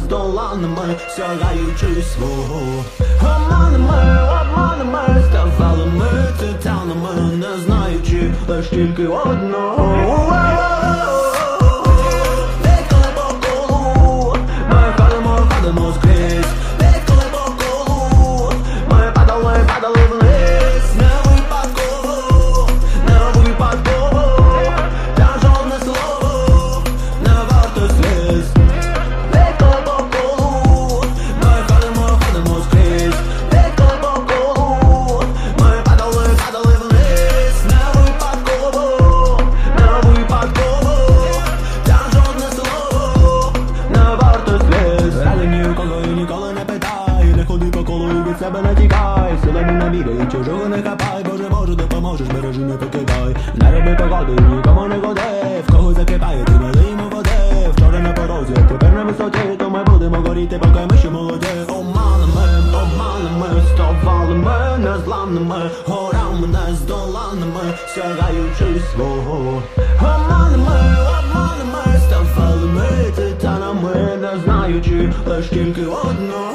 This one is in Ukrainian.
нездоланними, сягаючи свого. Обманами ставали ми титанами, не знаючи лиш тільки одного. Відколи по колу ми ходимо скрізь, відколи по колу ми падали вниз. Не випадково, та жодне слово не варто сліз. Відколи по колу ми ходимо скрізь, відколи по колу ми падали вниз. Не випадково, та жодне слово не варто сліз. Ради нікого і ніколи не питай, не ходи по колу і від себе не тікай. Силами не віряй, чужого не хапай, Боже, допоможеш, бережи, не покидай. Не роби погоди, нікому не годи, в кого закипає, ти налий йому води. Вчора на порозі, тепер на висоті, то ми будемо горіти, поки ми ще молоді. Обманами ставали ми незламними, горами нездоланними, сягаючи свого. Обманами ставали ми титанами, не знаючи лиш тільки одного.